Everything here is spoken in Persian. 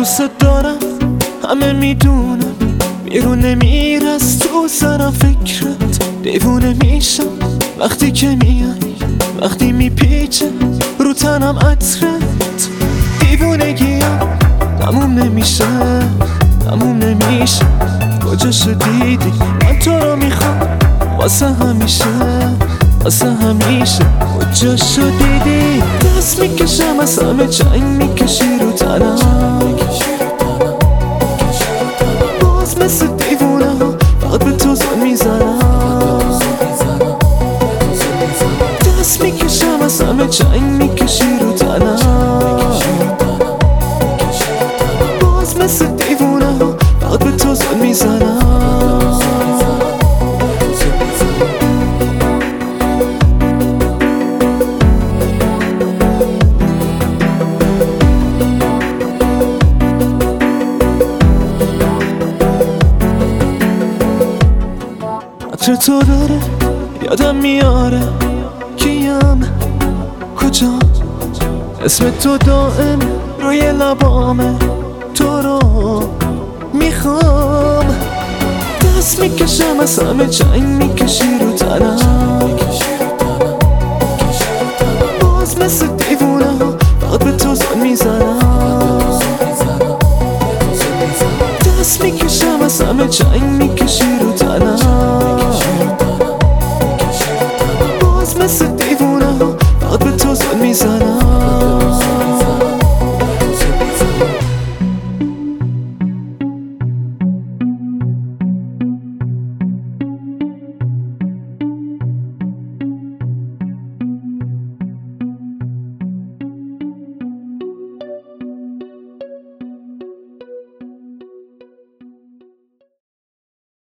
دوست دارم، همه میدونم، بیرون نمیر از تو سرم فکرت. دیوونه میشم وقتی که میای، وقتی میپیچه رو تنم عطرت. دیوونگیم تموم نمیشه، تموم نمیشه. کجاشو دیدی؟ من تو رو میخوام واسه همیشه، واسه همیشه. کجاشو دیدی؟ دست میکشم از همه چنگ میکشی رو تنم، باز مثل دیوونه ها فقط به تو زن میزنم. دست میکشم از همه چنگ میکشی رو تنم، باز مثل دیوونه ها فقط به تو زن میزنم. عطر تو داره یادم میاره کیم، کجا اسم تو دائم روی لبامه. تو رو میخوام، دست میکشم از همه چنگ میکشی رو تنم، باز مثل دیوونه ها فقط به تو زن میزنم. دست میکشم از همه چنگ میکشی رو تنم،